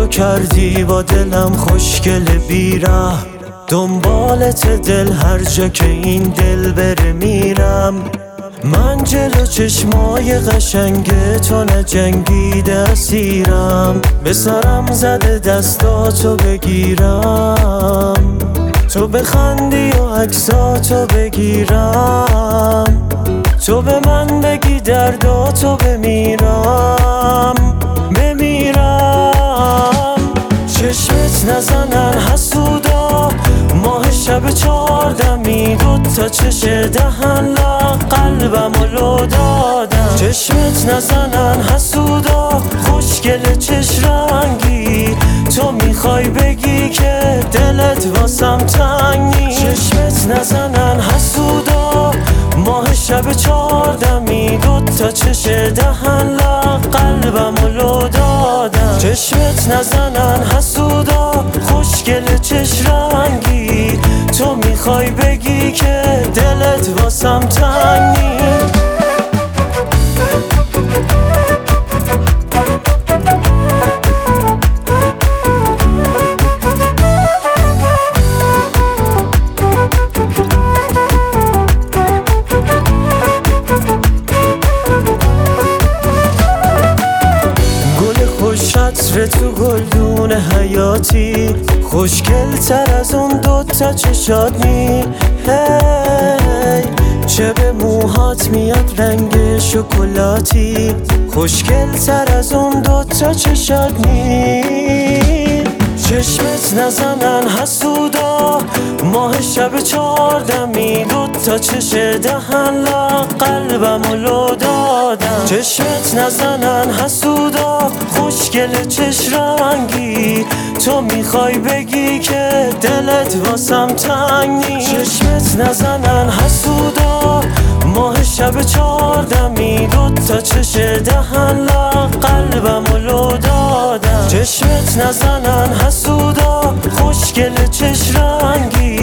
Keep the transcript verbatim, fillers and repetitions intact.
کردی با دلم خوشگل بیره، دنبالت دل هر جا که این دل بره میرم. من جلو چشمای قشنگ تو نجنگیده اسیرم، به سرم زده دستاتو بگیرم، تو بخندی و عکساتو بگیرم، تو به من بگی درداتو بمیرم بمیرم. چشمت نزنن حسودا، ماه شب چهاردمی، دوتا چش دهن لا قلبم و لو دادم. چشمت نزنن حسودا، خوشگل چش رنگی، تو میخوای بگی که دلت واسم تنگ نیست. چشمت نزنن حسودا، ماه شب چهاردمی، دوتا چش دهن لا قلبم و لو دادم. چشمت نزنن حسودا، خوشگل چش رنگی، تو میخوای بگی که دلت واسم تنگ نیست. عطر تو گلدون حیاتی، خوشگل تر از اون دوتا چشات نی. هی چه به موهات میاد رنگ شکلاتی، خوشگل تر از اون دوتا چشات نی. چشمت نزنن حسودا، ماه شب چهاردمی، دوتا چش دهن لا قلبم و لو دادم. چشمت نزنن حسودا، خوشگل چش رنگی، تو میخوای بگی که دلت واسم تنگ نیست. چشمت نزنن حسودا، ماه شب چهاردمی، دوتا چش دهن لا قلبم و لو دادم. چشمت نزنن حسودا، خوشگل چش رنگی،